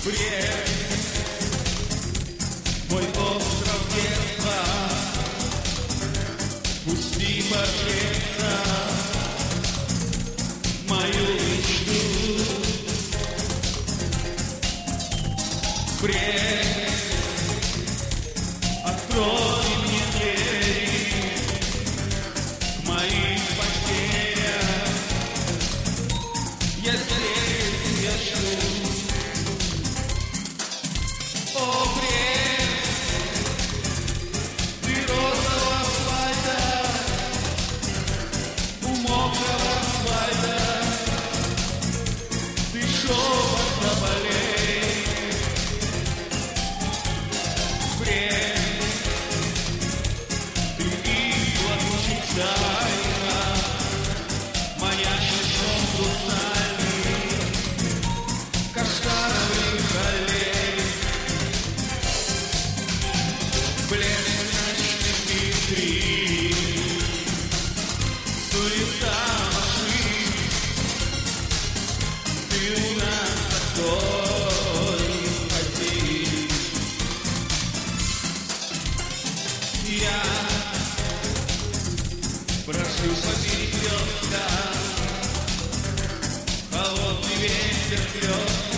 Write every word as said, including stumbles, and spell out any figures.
Брест, мой остров детства, пусти пожалуйста мою мечту. Брест, открой мне двери к моим потерям, я здесь я жду. О, Брест, ты розового асфальта, у мокрого асфальта, ты шепот на полей. Брест, ты игла тайна, манящий сон хрустальный, каштановый аллей. Блеск ночных витрин, суета машин, ты у нас такой один. Я прошу по перекресткам, холодный ветер трёст.